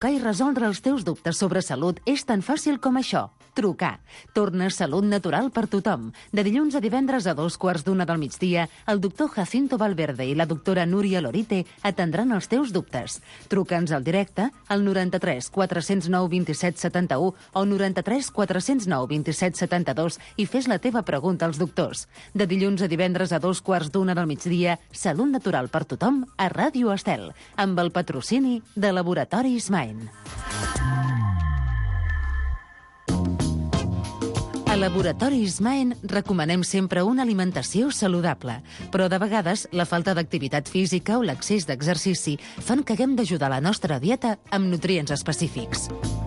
I resoldre els teus dubtes sobre salut és tan fàcil com això. Trucar. Torna Salut Natural per tothom. De dilluns a divendres a 2:15 del migdia, el doctor Jacinto Valverde i la doctora Núria Lorite atendran els teus dubtes. Truca'ns al directe al 93 409 27 71 o 93 409 27 72 i fes la teva pregunta als doctors. De dilluns a divendres a 2:15 del migdia, Salut Natural per tothom a Ràdio Estel, amb el patrocini de Laboratoris Main. A Laboratoris Maen recomanem sempre una alimentació saludable, però de vegades la falta d'activitat física o l'excés d'exercici fan que haguem d'ajudar la nostra dieta amb nutrients específics.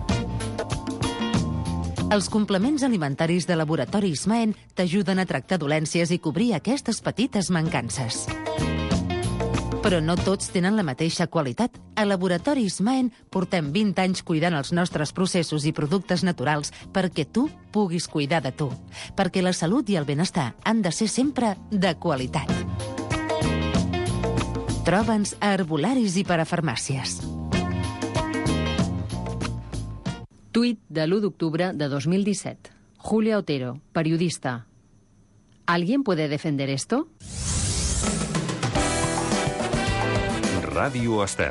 Els complements alimentaris de Laboratoris Maen t'ajuden a tractar dolències i cobrir aquestes petites mancances. Però no tots tenen la mateixa qualitat. A Laboratoris Maen portem 20 anys cuidant els nostres processos i productes naturals perquè tu puguis cuidar de tu. Perquè la salut i el benestar han de ser sempre de qualitat. Troba'ns a herbolaris i parafarmàcies. Tuit de l'1 d'octubre de 2017. Julia Otero, periodista. ¿Alguien puede defender esto? Ràdio Estel.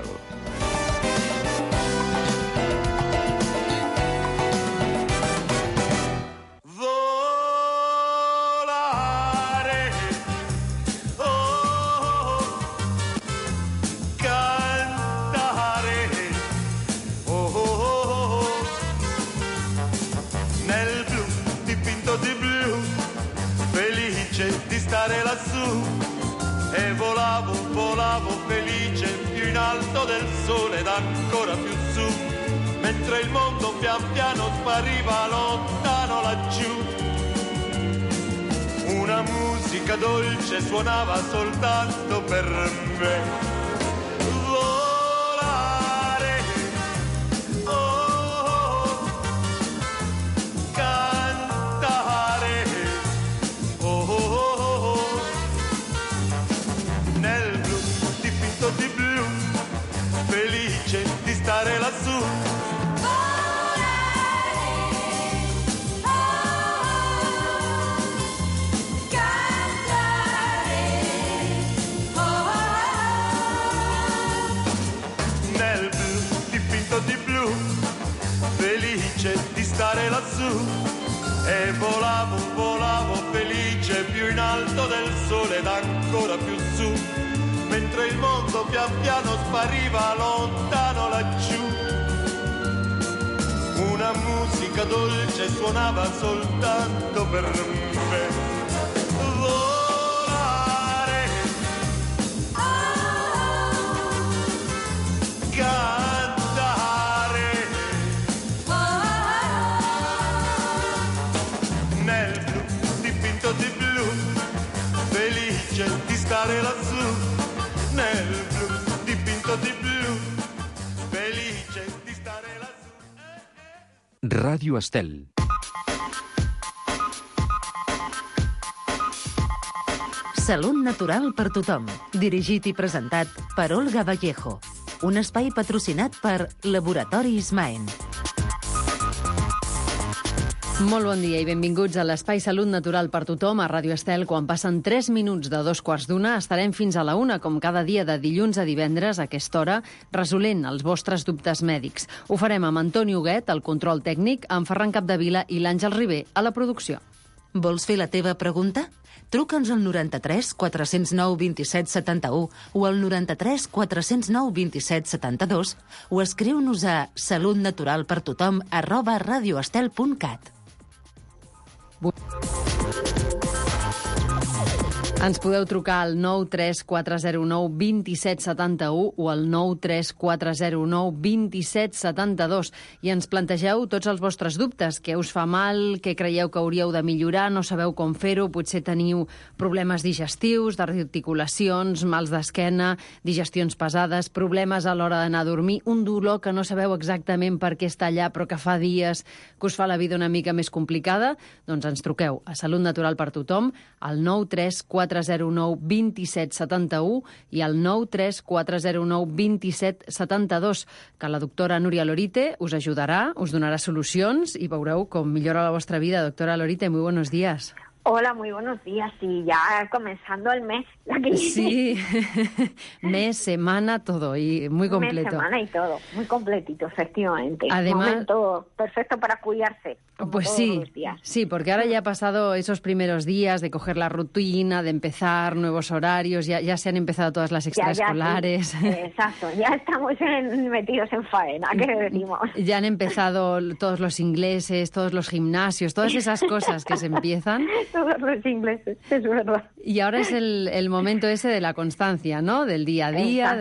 Volare, oh, cantare, oh, nel blu dipinto di blu, felice di stare lassù. E volavo, volavo felice più in alto del sole ed ancora più su, mentre il mondo pian piano spariva lontano laggiù. Una musica dolce suonava soltanto per me. Volare, oh, cantare, oh, nel blu dipinto di blu, felice di stare lassù. Nel blu dipinto di blu, felice di stare lassù. E volavo, volavo felice più in alto del sole ed ancora più su, mentre il mondo pian piano spariva lontano laggiù. Una musica dolce suonava soltanto per me. Volare, cantare, nel blu dipinto di blu, felice di stare lassù. Nel blu dipinto di blu, felice di stare lassù. Ràdio Estel. Salut Natural per tothom, dirigit i presentat per Olga Vallejo. Un espai patrocinat per Laboratoris Maen. Molt bon dia i benvinguts a l'Espai Salut Natural per tothom a Ràdio Estel. Quan passen 3 minuts de 2:15 estarem fins a la 1, com cada dia de dilluns a divendres a aquesta hora, resolent els vostres dubtes mèdics. Ho farem amb Antoni Huguet, al control tècnic, amb Ferran Capdevila i l'Àngel Ribé, a la producció. Vols fer la teva pregunta? Truca'ns al 93 409 27 71 o al 93 409 27 72 o escriu-nos a salutnaturalpertothom@radioestel.cat. Ens podeu trucar al 93409 27 71 o al 93409 27 72 i ens plantegeu tots els vostres dubtes. Què us fa mal? Què creieu que hauríeu de millorar? No sabeu com fer-ho? Potser teniu problemes digestius, d'articulacions, mals d'esquena, digestions pesades, problemes a l'hora d'anar a dormir, un dolor que no sabeu exactament per què està allà però que fa dies que us fa la vida una mica més complicada? Doncs ens truqueu a Salut Natural per tothom al 934 409 27 71 i al 93409 27 72, que la doctora Núria Lorite us ajudarà, us donarà solucions i veureu com millora la vostra vida. Doctora Lorite, muy buenos días. Hola, muy buenos días. Y ya comenzando el mes. Aquí. Sí, mes, semana, todo, y muy completo. Mes, semana y todo, muy completito, efectivamente. Además, momento perfecto para cuidarse. Pues sí, porque ahora ya ha pasado esos primeros días de coger la rutina, de empezar nuevos horarios, ya se han empezado todas las extraescolares. Sí. Exacto, ya estamos metidos en faena, ¿qué decimos? Ya han empezado todos los ingleses, todos los gimnasios, todas esas cosas que se empiezan. Todos los ingleses, es verdad. Y ahora es el momento ese de la constancia, ¿no? Del día a día,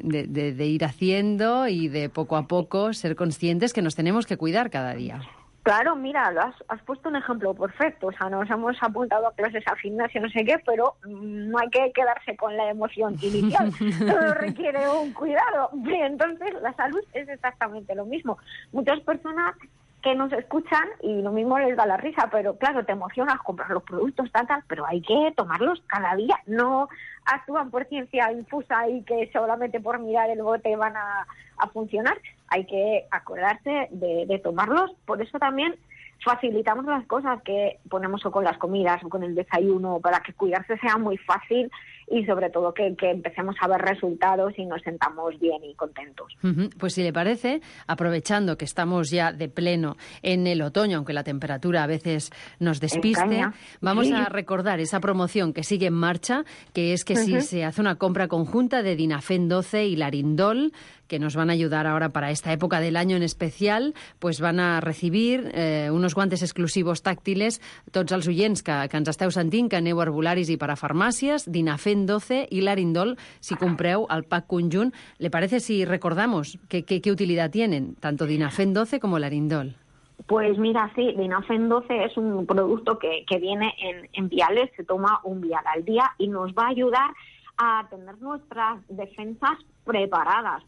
de ir haciendo y de poco a poco ser conscientes que nos tenemos que cuidar cada día. Claro, mira, has puesto un ejemplo perfecto. O sea, nos hemos apuntado a clases al gimnasio, no sé qué, pero no hay que quedarse con la emoción inicial. Todo requiere un cuidado. Y entonces, la salud es exactamente lo mismo. Muchas personas que nos escuchan y lo mismo les da la risa, pero claro, te emocionas comprar los productos, tal, pero hay que tomarlos cada día. No actúan por ciencia infusa y que solamente por mirar el bote van a funcionar. Hay que acordarse de tomarlos. Por eso también facilitamos las cosas que ponemos o con las comidas o con el desayuno para que cuidarse sea muy fácil y sobre todo que empecemos a ver resultados y nos sentamos bien y contentos. Pues si le parece, aprovechando que estamos ya de pleno en el otoño, aunque la temperatura a veces nos despiste, vamos a recordar esa promoción que sigue en marcha, que es que si se hace una compra conjunta de Dinafen 12 y Larindol, que nos van a ayudar ahora para esta época del año en especial, pues van a recibir unos guantes exclusius tàctiles tots els oients que ens esteu sentint, que aneu a herbolaris i parafarmàcies, Dinafen 12 y Larindol, si compreu el pack conjunt. ¿Le parece si recordamos qué utilidad tienen, tanto Dinafen 12 como Larindol? Pues mira, sí, Dinafen 12 es un producto que viene en viales, se toma un vial al día y nos va a ayudar a tener nuestras defensas preparadas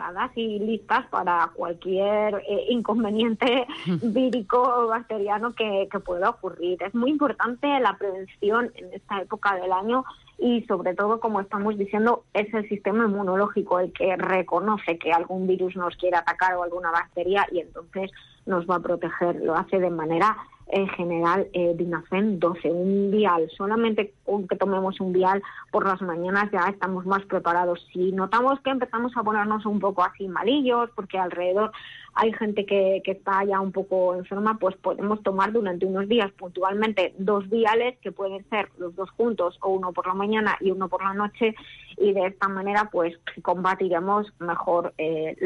y listas para cualquier inconveniente vírico o bacteriano que pueda ocurrir. Es muy importante la prevención en esta época del año y sobre todo, como estamos diciendo, es el sistema inmunológico el que reconoce que algún virus nos quiere atacar o alguna bacteria y entonces nos va a proteger. Lo hace de manera general Dinafen 12, un vial. Solamente con que tomemos un vial por las mañanas ya estamos más preparados. Si notamos que empezamos a ponernos un poco así malillos, porque alrededor hay gente que está ya un poco enferma, pues podemos tomar durante unos días puntualmente 2 viales, que pueden ser los 2 juntos o uno por la mañana y uno por la noche, y de esta manera pues combatiremos mejor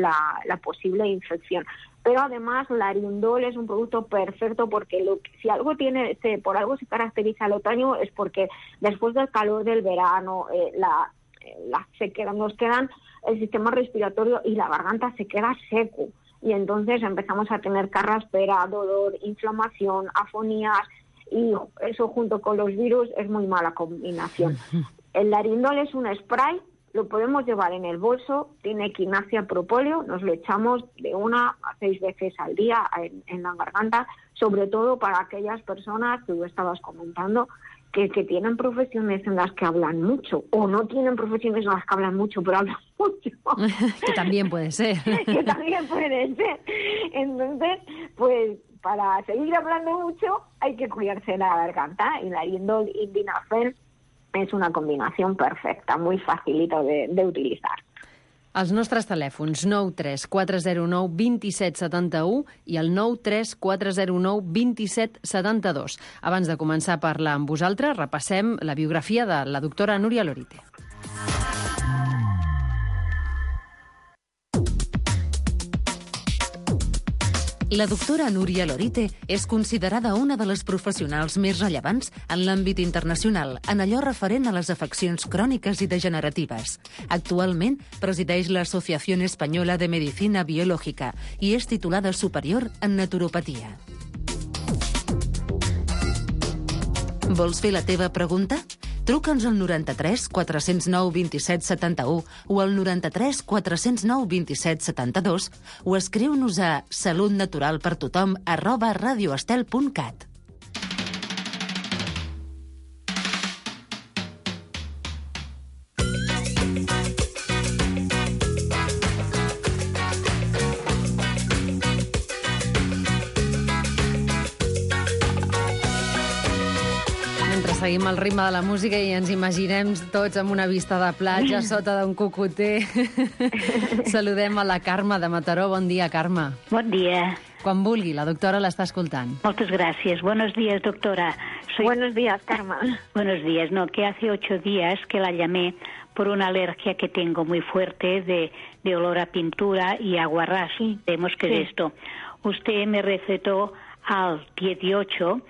la posible infección. Pero además Larindol es un producto perfecto porque si algo por algo se caracteriza el otoño es porque después del calor del verano nos quedan el sistema respiratorio y la garganta se queda seco y entonces empezamos a tener carraspera, dolor, inflamación, afonías y eso junto con los virus es muy mala combinación. El Larindol es un spray. Lo podemos llevar en el bolso, tiene quinasia propóleo, nos lo echamos de 1 a 6 veces al día en la garganta, sobre todo para aquellas personas que tú estabas comentando, que tienen profesiones en las que hablan mucho, o no tienen profesiones en las que hablan mucho, pero hablan mucho. Que también puede ser. Que también puede ser. Entonces, pues para seguir hablando mucho hay que cuidarse la garganta, y Larindol y Dinafen és una combinació perfecta, muy facilito de utilizar. Els nostres telèfons 93409 2771 i el 93409 2772. Abans de començar a parlar amb vosaltres, repassem la biografia de la doctora Núria Lorite. La doctora Núria Lorite és considerada una de les professionals més rellevants en l'àmbit internacional en allò referent a les afeccions cròniques i degeneratives. Actualment presideix l'Asociació Espanyola de Medicina Biològica i és titulada superior en naturopatia. Vols fer la teva pregunta? Truca'ns al 93 409 27 71 o al 93 409 27 72 o escriu-nos a salutnaturalpertothom@radioestel.cat. seguim el ritme de la música i ens imaginem tots amb una vista de platja sota d'un cocoter. Saludem a la Carme de Mataró. Bon dia, Carme. Bon dia. Quan vulgui, la doctora l'està escoltant. Muchas gracias. Buenos días, doctora. Buenos días, Carmen. Buenos días. No, que hace 8 días que la llamé por una alergia que tengo muy fuerte de olor a pintura y aguarrás. Sí. Vemos que es esto. Usted me recetó al 18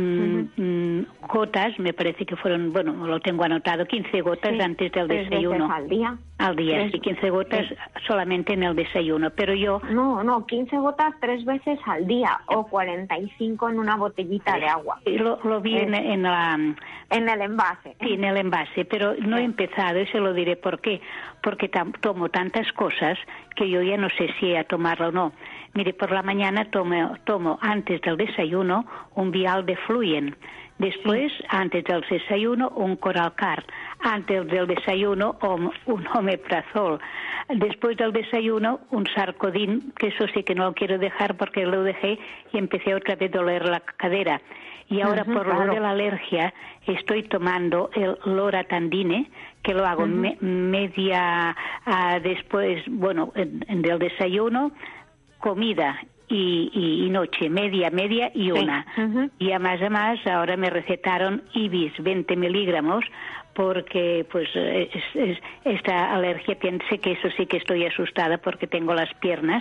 gotas, me parece que fueron, bueno, lo tengo anotado, 15 gotas antes del desayuno. ¿Al día? Al día, sí, 15 gotas solamente en el desayuno, pero yo... No, 15 gotas 3 veces al día o 45 en una botellita de agua. Lo vi en la... En el envase. Sí, en el envase, pero no he empezado y se lo diré por qué. Porque tomo tantas cosas que yo ya no sé si a tomarlo o no. Mire, por la mañana tomo antes del desayuno un vial de Fluyen. Después, antes del desayuno, un Coralcar. Antes del desayuno, un Omeprazol. Después del desayuno, un Sarcodin, que eso sí que no lo quiero dejar porque lo dejé y empecé otra vez a doler la cadera. Y ahora, por lo de la alergia, estoy tomando el Loratandine, que lo hago media después, bueno, del desayuno, comida y noche, media y una. Y a más, ahora me recetaron Ibis 20 miligramos, porque pues esta alergia, piense que eso sí que estoy asustada porque tengo las piernas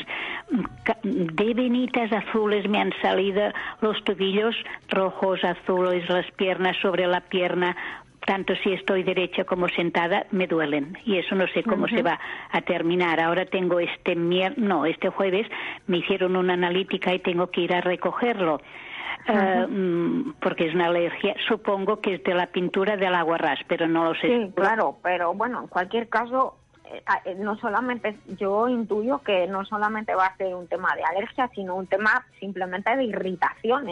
de venitas azules, me han salido los tobillos rojos, azules, las piernas sobre la pierna, tanto si estoy derecha como sentada, me duelen. Y eso no sé cómo se va a terminar. Ahora tengo este jueves me hicieron una analítica y tengo que ir a recogerlo. Porque es una alergia, supongo que es de la pintura del aguarrás, pero no lo sé. Sí, claro, pero bueno, en cualquier caso, no solamente, yo intuyo que no solamente va a ser un tema de alergia, sino un tema simplemente de irritación.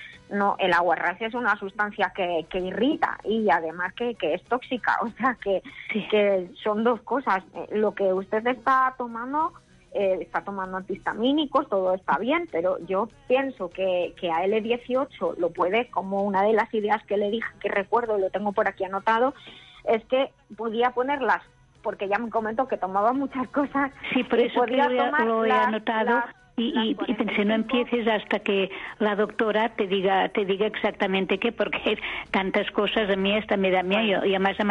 El aguarrás es una sustancia que irrita y además que es tóxica, o sea que son dos cosas. Lo que usted está tomando antihistamínicos, todo está bien, pero yo pienso que a L18 lo puede, como una de las ideas que le dije, que recuerdo, lo tengo por aquí anotado, es que podía ponerlas, porque ya me comentó que tomaba muchas cosas. Sí, por eso que lo he anotado. Y pensé, no empieces hasta que la doctora te diga exactamente qué, porque tantas cosas a mí esta me da miedo y además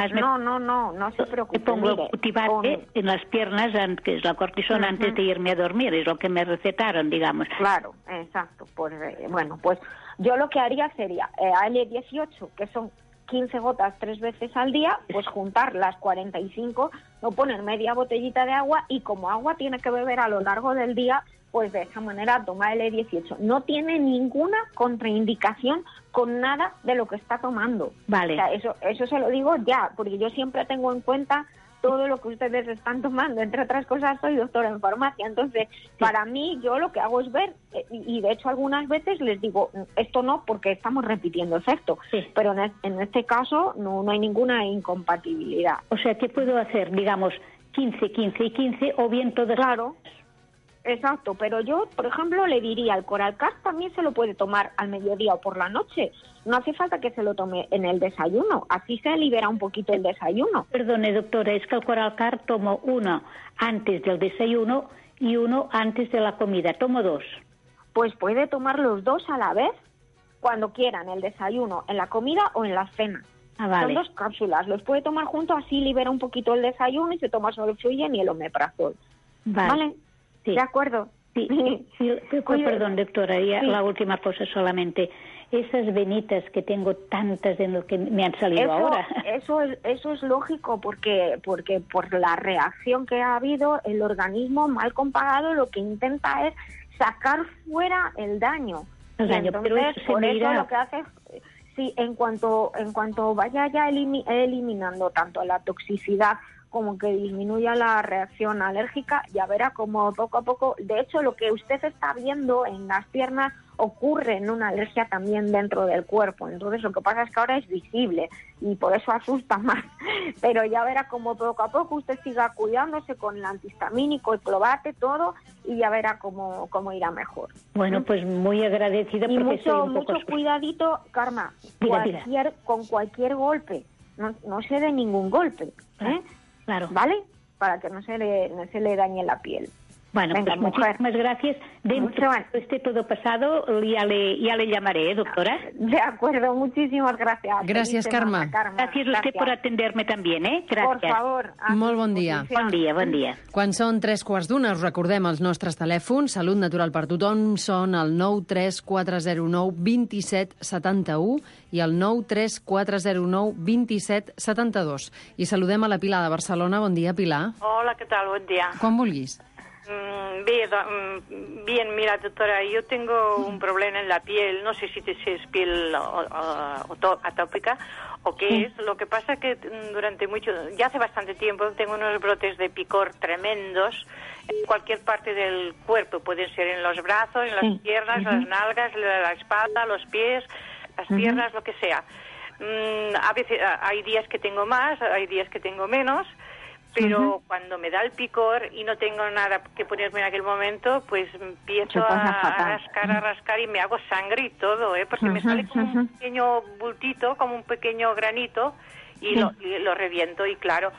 no se preocupe. Me pongo Cutivate en las piernas, que es la cortisona, antes de irme a dormir, es lo que me recetaron, digamos. Claro, exacto. Pues pues yo lo que haría sería L18, que son 15 gotas 3 veces al día, pues juntar las 45, no poner media botellita de agua y como agua tiene que beber a lo largo del día, pues de esa manera toma L18. No tiene ninguna contraindicación con nada de lo que está tomando. Vale. O sea, eso se lo digo ya, porque yo siempre tengo en cuenta todo lo que ustedes están tomando. Entre otras cosas, soy doctora en farmacia. Entonces, para mí, yo lo que hago es ver, y de hecho algunas veces les digo, esto no, porque estamos repitiendo efecto. Sí. Pero en este caso no hay ninguna incompatibilidad. O sea, ¿qué puedo hacer? Digamos, 15 y 15, o bien todas... Claro. Exacto, pero yo, por ejemplo, le diría, el Coralcar también se lo puede tomar al mediodía o por la noche. No hace falta que se lo tome en el desayuno, así se libera un poquito el desayuno. Perdone, doctora, es que el Coralcar tomo uno antes del desayuno y uno antes de la comida, tomo 2. Pues puede tomar los 2 a la vez, cuando quieran, el desayuno, en la comida o en la cena. Vale. Son 2 cápsulas, los puede tomar juntos, así libera un poquito el desayuno y se toma solo el Fluyen y el Omeprazol. ¿Vale? Sí. De acuerdo. Sí. Perdón, doctora, la última cosa solamente. Esas venitas que tengo tantas de lo que me han salido ahora. Eso es lógico porque por la reacción que ha habido, el organismo mal comparado lo que intenta es sacar fuera el daño. Entonces, pero eso por eso lo que hace es, sí, en cuanto vaya ya eliminando tanto la toxicidad como que disminuya la reacción alérgica, ya verá como poco a poco, de hecho lo que usted está viendo en las piernas ocurre en una alergia también dentro del cuerpo, entonces lo que pasa es que ahora es visible y por eso asusta más, pero ya verá como poco a poco usted siga cuidándose con el antihistamínico, el Clobate, todo, y ya verá cómo irá mejor. Bueno, pues muy agradecida. Y porque mucho cuidadito, Karma, con cualquier golpe, no se dé ningún golpe, ¿eh? Claro. ¿Vale? Para que no se le dañe la piel. Bueno, venga, pues muchísimas gracias. Dentro de esté todo pasado, ya le llamaré, doctora. De acuerdo, muchísimas gracias. Gràcies, Carme. Gràcies a usted por atenderme també, Gràcies. Por favor. Molt bon dia. Bon dia. Quan són 3:15, us recordem els nostres telèfons. Salut Natural per Tothom són el 93409 27 71 i el 93409 27 72. I saludem a la Pilar de Barcelona. Bon dia, Pilar. Hola, ¿qué tal? Buen día. Quan vulguis. Bien, mira, doctora, yo tengo un problema en la piel, no sé si es piel atópica o qué es. Lo que pasa que ya hace bastante tiempo, tengo unos brotes de picor tremendos en cualquier parte del cuerpo, pueden ser en los brazos, en las piernas, las nalgas, la espalda, los pies, las piernas, lo que sea. A veces hay días que tengo más, hay días que tengo menos. Pero cuando me da el picor y no tengo nada que ponerme en aquel momento, pues empiezo a rascar y me hago sangre y todo, porque me sale como un pequeño bultito, como un pequeño granito y lo reviento y claro.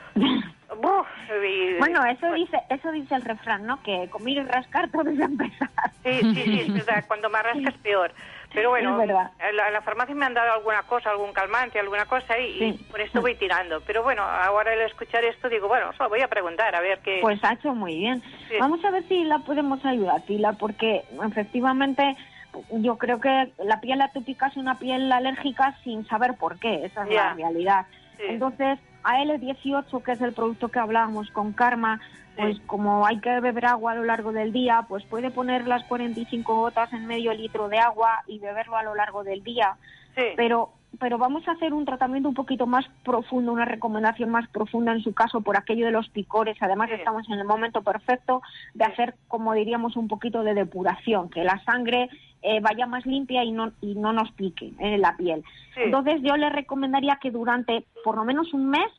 Bueno, eso dice el refrán, ¿no? Que comer y rascar todo es empezar. Sí, es verdad. Cuando más rascas peor. Pero bueno, en la farmacia me han dado alguna cosa, algún calmante, alguna cosa y por esto voy tirando. Pero bueno, ahora al escuchar esto digo, bueno, solo voy a preguntar a ver qué... Pues ha hecho muy bien. Sí. Vamos a ver si la podemos ayudar, Pilar, porque efectivamente yo creo que la piel atópica es una piel alérgica sin saber por qué, esa es la realidad. Sí. Entonces, AL18, que es el producto que hablábamos con Karma, pues como hay que beber agua a lo largo del día, pues puede poner las 45 gotas en medio litro de agua y beberlo a lo largo del día. Sí. Pero vamos a hacer un tratamiento un poquito más profundo, una recomendación más profunda en su caso por aquello de los picores. Además estamos en el momento perfecto de hacer, como diríamos, un poquito de depuración, que la sangre vaya más limpia y no nos pique en la piel. Sí. Entonces yo le recomendaría que durante por lo menos un mes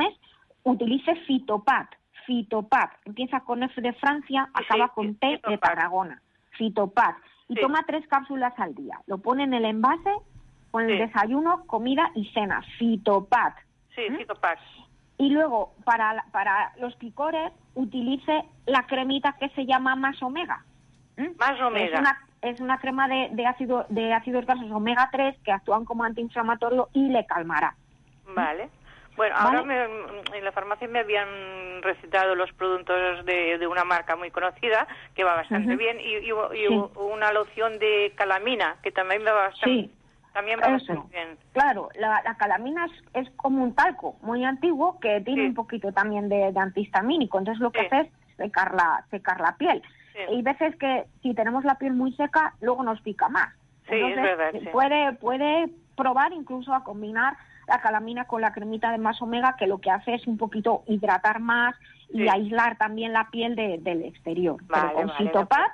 utilice Fitopat. Fitopat, empieza con F de Francia, acaba con T Fitopat. De Tarragona. Fitopat. Y toma 3 cápsulas al día. Lo pone en el envase con el desayuno, comida y cena. Fitopat. Sí, Fitopat. Y luego, para los picores, utilice la cremita que se llama Más Omega. Más Omega. Es una crema de ácidos grasos omega 3 que actúan como antiinflamatorio y le calmará. Vale. Bueno, ahora en la farmacia me habían recetado los productos de una marca muy conocida, que va bastante bien, y una loción de calamina, que también va bastante, bastante bien. Claro, la calamina es como un talco muy antiguo que tiene un poquito también de antihistamínico, entonces lo que hace es secar la piel. Sí. Hay veces que si tenemos la piel muy seca, luego nos pica más. Entonces, es verdad. Puede probar incluso a combinar la calamina con la cremita de Más Omega, que lo que hace es un poquito hidratar más y aislar también la piel del exterior. Pero con Fitopat,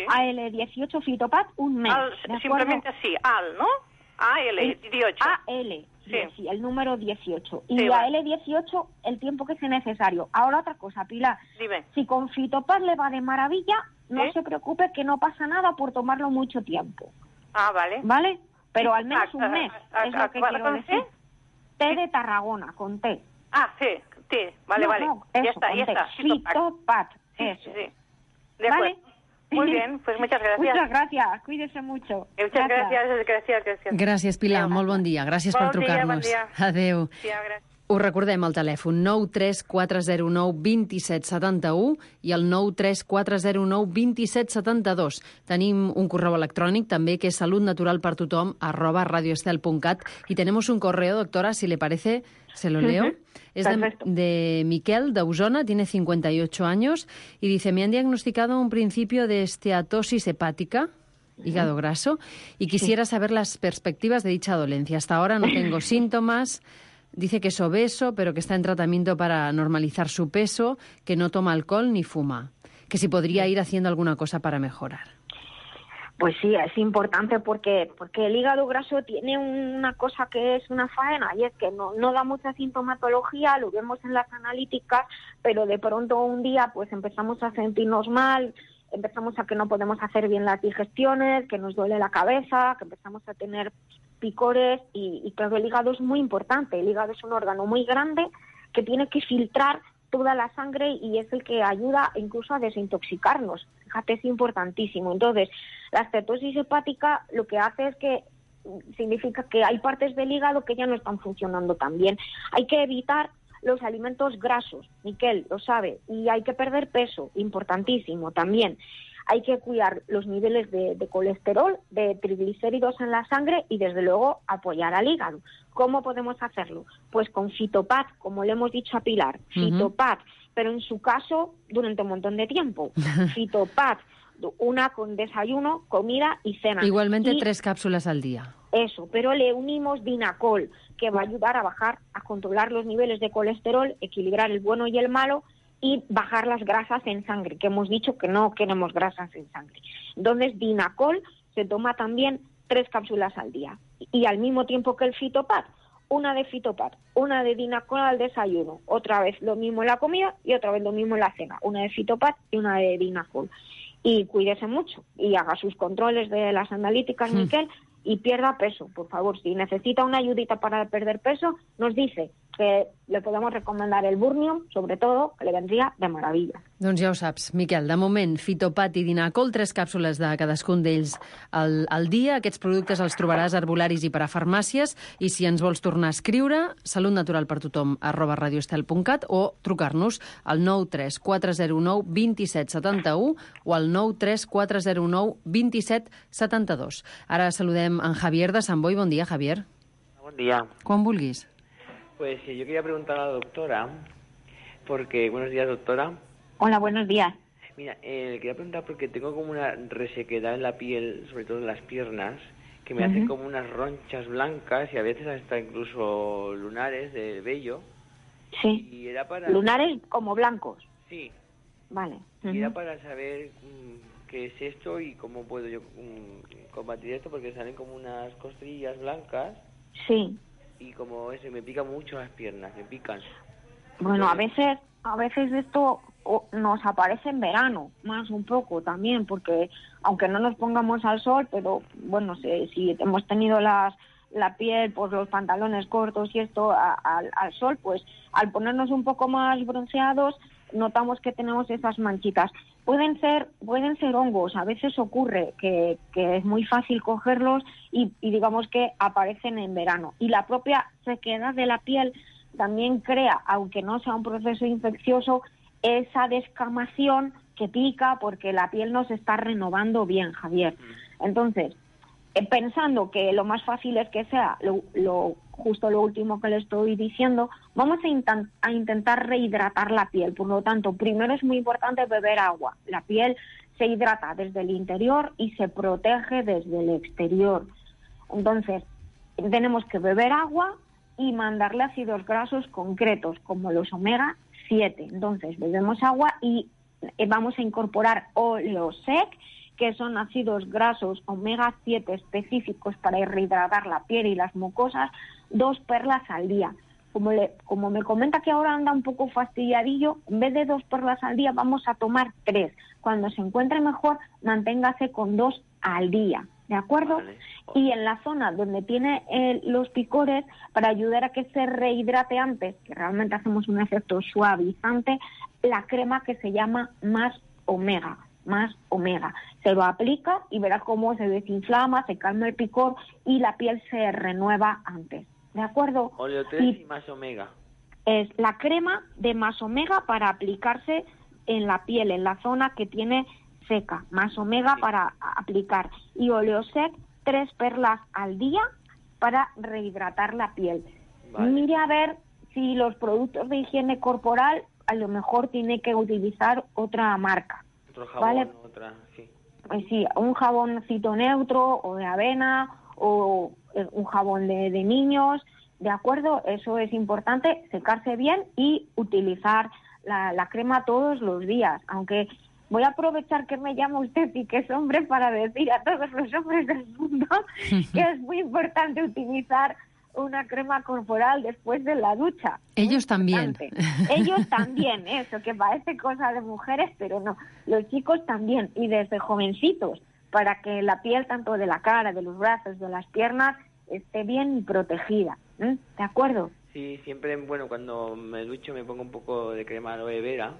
AL18 Fitopat, un mes. Simplemente así, ¿no? AL18. AL, sí, el número 18. Y AL18, el tiempo que sea necesario. Ahora otra cosa, Pilar. Dime. Si con Fitopat le va de maravilla, no se preocupe que no pasa nada por tomarlo mucho tiempo. Ah, vale. ¿Vale? Pero al menos un mes, es lo que quiero decir. Té de Tarragona, con té. Ah, sí, té. Vale. Ya está. Fitopat, eso. Sí. De acuerdo. ¿Vale? Muy bien, pues muchas gracias. Muchas gracias, cuídese mucho. Muchas gracias. Gràcies, Pilar, molt bon dia. Gràcies per trucar-nos. Adéu. Sí, gràcies. Us recordem el telèfon 93409 2771 i el 93409 2772. Tenim un correu electrònic també que es saludnaturalpertothom@radioestel.cat y tenemos un correo, doctora, si le parece, se lo leo. Es de Miquel, de Osona, tiene 58 años y dice, me han diagnosticado un principio de esteatosis hepática, hígado graso, y quisiera saber las perspectivas de dicha dolencia. Hasta ahora no tengo síntomas, Dice que es obeso, pero que está en tratamiento para normalizar su peso, que no toma alcohol ni fuma. Que si podría ir haciendo alguna cosa para mejorar. Pues sí, es importante porque el hígado graso tiene una cosa que es una faena, y es que no da mucha sintomatología, lo vemos en las analíticas, pero de pronto un día pues empezamos a sentirnos mal, empezamos a que no podemos hacer bien las digestiones, que nos duele la cabeza, que empezamos a tener picores y claro, el hígado es muy importante. El hígado es un órgano muy grande que tiene que filtrar toda la sangre y es el que ayuda incluso a desintoxicarnos. Fíjate, es importantísimo. Entonces, la cetosis hepática lo que hace es que significa que hay partes del hígado que ya no están funcionando tan bien. Hay que evitar los alimentos grasos, Miquel lo sabe, y hay que perder peso, importantísimo también. Hay que cuidar los niveles de colesterol, de triglicéridos en la sangre y, desde luego, apoyar al hígado. ¿Cómo podemos hacerlo? Pues con Fitopat, como le hemos dicho a Pilar. Fitopat, pero en su caso durante un montón de tiempo. Fitopat, una con desayuno, comida y cena. Igualmente 3 cápsulas al día. Eso, pero le unimos Dinacol, que va a ayudar a bajar, a controlar los niveles de colesterol, equilibrar el bueno y el malo, y bajar las grasas en sangre, que hemos dicho que no queremos grasas en sangre. Entonces, Dinacol se toma también 3 cápsulas al día. Y al mismo tiempo que el Fitopat, una de Fitopat, una de Dinacol al desayuno, otra vez lo mismo en la comida y otra vez lo mismo en la cena, una de Fitopat y una de Dinacol. Y cuídese mucho y haga sus controles de las analíticas, Miquel, y pierda peso, por favor. Si necesita una ayudita para perder peso, nos dice que le podemos recomendar el Burnium, sobre todo, que le vendría de maravilla. Doncs ja ho saps, Miquel. De moment, Fitopat i Dinacol, 3 càpsules de cadascun d'ells al dia. Aquests productes els trobaràs a herbolaris i per a farmàcies. I si ens vols tornar a escriure, salutnaturalpertothom@radioestel.cat o trucar-nos al 93 409 27 71 o al 93 409 27 72. Ara saludem en Javier de Sant Boi. Bon dia, Javier. Buen día. Quan vulguis. Pues yo quería preguntar a la doctora, porque... Buenos días, doctora. Hola, buenos días. Mira, quería preguntar porque tengo como una resequedad en la piel, sobre todo en las piernas, que me hacen como unas ronchas blancas y a veces hasta incluso lunares de vello. Sí. Y era para... Lunares como blancos. Sí. Vale. Y era para saber qué es esto y cómo puedo yo combatir esto, porque salen como unas costrillas blancas. Sí. Y como eso, me pican mucho las piernas, me pican. Bueno, a veces esto nos aparece en verano, más un poco también, porque aunque no nos pongamos al sol, pero bueno, si hemos tenido la piel, pues los pantalones cortos y esto al sol, pues al ponernos un poco más bronceados, notamos que tenemos esas manchitas. Pueden ser hongos, a veces ocurre que es muy fácil cogerlos y digamos que aparecen en verano. Y la propia sequedad de la piel también crea, aunque no sea un proceso infeccioso, esa descamación que pica porque la piel no se está renovando bien, Javier. Entonces, pensando que lo más fácil es que sea justo lo último que le estoy diciendo, vamos a intentar rehidratar la piel. Por lo tanto, primero es muy importante beber agua. La piel se hidrata desde el interior y se protege desde el exterior. Entonces, tenemos que beber agua y mandarle ácidos grasos concretos, como los omega 7. Entonces, bebemos agua y vamos a incorporar Oleosec, que son ácidos grasos omega 7 específicos para rehidratar la piel y las mucosas, 2 perlas al día. Como me comenta que ahora anda un poco fastidiadillo, en vez de 2 perlas al día vamos a tomar 3. Cuando se encuentre mejor, manténgase con 2 al día, ¿de acuerdo? Vale. Y en la zona donde tiene los picores, para ayudar a que se rehidrate antes, que realmente hacemos un efecto suavizante, la crema que se llama Más Omega. Se lo aplica y verás cómo se desinflama, se calma el picor y la piel se renueva antes, ¿de acuerdo? Oleo 3 y Más Omega. Es la crema de Más Omega para aplicarse en la piel, en la zona que tiene seca. Más Omega para aplicar. Y Oleosec, 3 perlas al día para rehidratar la piel. Vale. Mire a ver si los productos de higiene corporal a lo mejor tiene que utilizar otra marca. Otro jabón, ¿vale? Otra, sí. Pues sí, un jaboncito neutro o de avena o un jabón de niños, ¿de acuerdo? Eso es importante, secarse bien y utilizar la crema todos los días, aunque voy a aprovechar que me llama usted y que es hombre para decir a todos los hombres del mundo que es muy importante utilizar una crema corporal después de la ducha. Ellos también. Ellos también, eso, que parece cosa de mujeres, pero no. Los chicos también, y desde jovencitos, para que la piel tanto de la cara, de los brazos, de las piernas, esté bien protegida. ¿De acuerdo? Sí, siempre, bueno, cuando me ducho me pongo un poco de crema aloe vera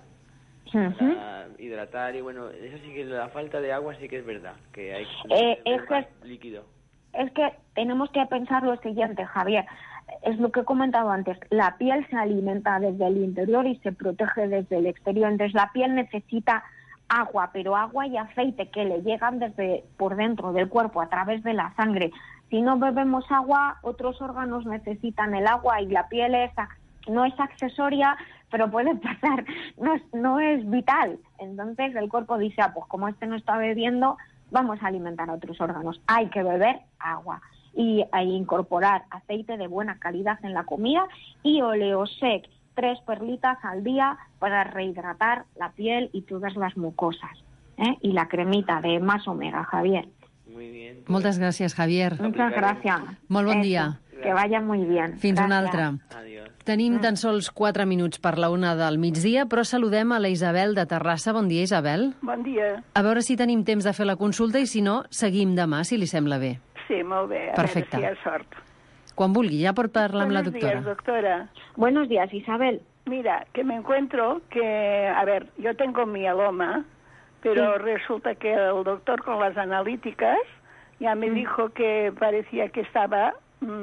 para hidratar, y bueno, eso sí que la falta de agua sí que es verdad, que hay que líquido. Es que tenemos que pensar lo siguiente, Javier, es lo que he comentado antes, la piel se alimenta desde el interior y se protege desde el exterior, entonces la piel necesita agua, pero agua y aceite que le llegan desde por dentro del cuerpo a través de la sangre. Si no bebemos agua, otros órganos necesitan el agua y la piel no es accesoria, pero puede pasar, no es vital. Entonces el cuerpo dice, pues como no está bebiendo, vamos a alimentar a otros órganos. Hay que beber agua y incorporar aceite de buena calidad en la comida y Oleosec, 3 perlitas al día para rehidratar la piel y todas las mucosas. Y la cremita de Más Omega, Javier. Muy bien. Pues... Moltes gràcies, Javier. Muchas gracias. Molt bon dia. Que vaya muy bien. Fins una altra. Adiós. Tenim tan sols 4 minuts per la 1 del migdia, però saludem a la Isabel de Terrassa. Bon dia, Isabel. Bon dia. A veure si tenim temps de fer la consulta i, si no, seguim demà, si li sembla bé. Sí, molt bé. Perfecte. A veure si hi ha sort. Quan vulgui, ja pot parlar amb la doctora. Buenos días, doctora. Buenos días, Isabel. Mira, que me encuentro que, a ver, yo tengo mieloma, pero resulta que el doctor con las analíticas ya me dijo que parecía que estaba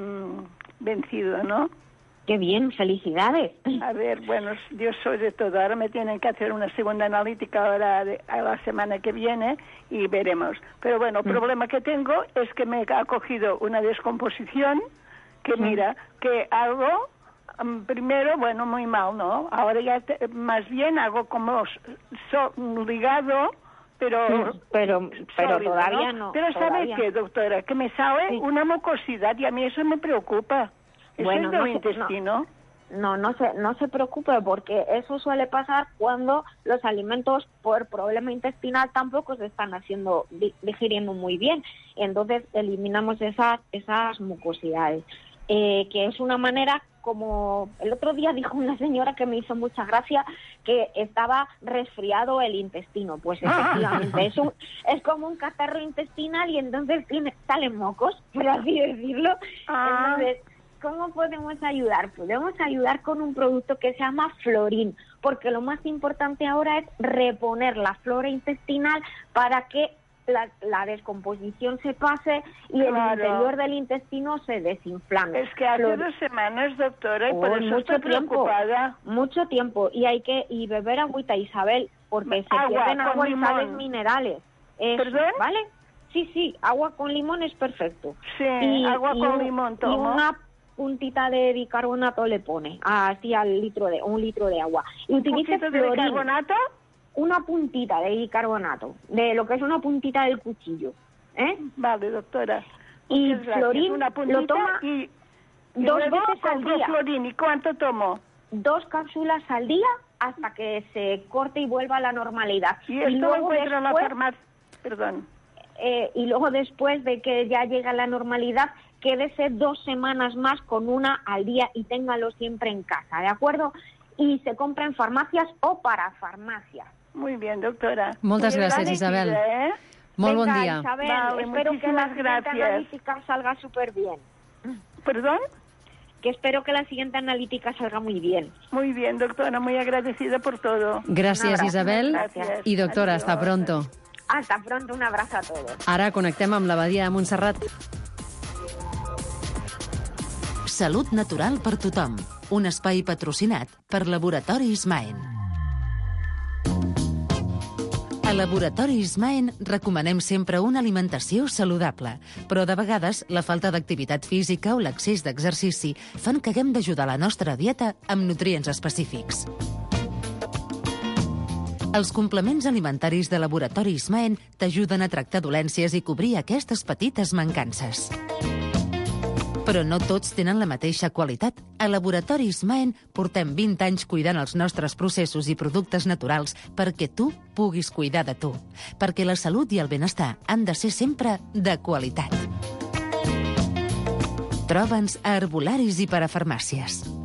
vencido, ¿no? Qué bien, felicidades. A ver, bueno, yo soy de todo. Ahora me tienen que hacer una segunda analítica ahora a la semana que viene y veremos. Pero bueno, el problema que tengo es que me ha cogido una descomposición que mira, que hago primero, bueno, muy mal, ¿no? Ahora ya más bien hago como ligado, pero sólido, todavía no. Pero ¿sabe qué, doctora? Que me sale una mucosidad y a mí eso me preocupa. Bueno, ¿Eso es del intestino? No se preocupe, porque eso suele pasar cuando los alimentos por problema intestinal tampoco se están digiriendo muy bien. Entonces eliminamos esas mucosidades, que es una manera, como el otro día dijo una señora que me hizo mucha gracia, que estaba resfriado el intestino. Pues efectivamente, es como un catarro intestinal y entonces salen mocos, por así decirlo. Entonces, ¿cómo podemos ayudar? Podemos ayudar con un producto que se llama Florin, porque lo más importante ahora es reponer la flora intestinal para que la descomposición se pase y el interior del intestino se desinflame. Es que hace 2 semanas, doctora, y por eso estoy preocupada. Mucho tiempo, y beber agüita, Isabel, porque se pierden agua y sales minerales. ¿Perdón? ¿Vale? Sí, agua con limón es perfecto. Sí, agua con limón tomo. Y una puntita de bicarbonato le pone, así al un litro de agua. Y utilice ¿Un poquito de bicarbonato? Una puntita de bicarbonato, de lo que es una puntita del cuchillo. Vale, doctora. Y Florin una puntita lo toma y 2 veces al día. Florin, ¿y cuánto tomo? 2 cápsulas al día hasta que se corte y vuelva a la normalidad. Y esto lo encuentro en la farmacia. Perdón. Y luego después de que ya llega la normalidad, quédese 2 semanas más con una al día y téngalo siempre en casa, ¿de acuerdo? Y se compra en farmacias o para farmacias. Muy bien, doctora. Moltes gràcies, Isabel. Molt bon dia. Isabel, vale, espero que la siguiente analítica salga súper bien. ¿Perdón? Que espero que la siguiente analítica salga muy bien. Muy bien, doctora, muy agradecida por todo. Gràcies, Isabel. Gràcies. I, doctora, Adiós. hasta pronto. Hasta pronto, un abrazo a todos. Ara connectem amb l'Abadia de Montserrat. Salut natural per tothom. Un espai patrocinat per Laboratoris Maen. A Laboratoris Maen recomanem sempre una alimentació saludable, però de vegades la falta d'activitat física o l'excés d'exercici fan que haguem d'ajudar la nostra dieta amb nutrients específics. Els complements alimentaris de Laboratoris Maen t'ajuden a tractar dolències i cobrir aquestes petites mancances. Però no tots tenen la mateixa qualitat. A Laboratoris Maen portem 20 anys cuidant els nostres processos i productes naturals perquè tu puguis cuidar de tu. Perquè la salut i el benestar han de ser sempre de qualitat. Troba'ns a herbolaris i parafarmàcies.